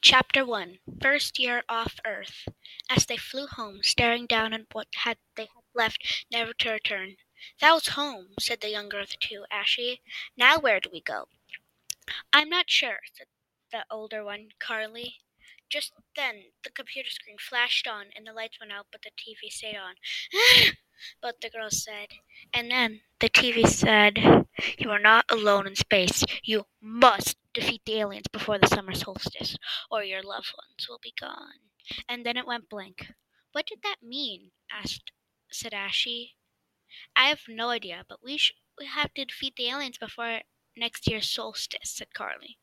Chapter 1 First Year Off Earth. As they flew home, staring down on what they had left, never to return. "That was home," said the younger of the two, Ashy. "Now where do we go?" "I'm not sure," said the older one, Carly. Just then the computer screen flashed on and the lights went out, but the TV stayed on. Both the girls said. And then the TV said, "You are not alone in space. You must defeat the aliens before the summer solstice, or your loved ones will be gone." And then it went blank. "What did that mean?" said Ashy. "I have no idea, but we have to defeat the aliens before next year's solstice," said Carly.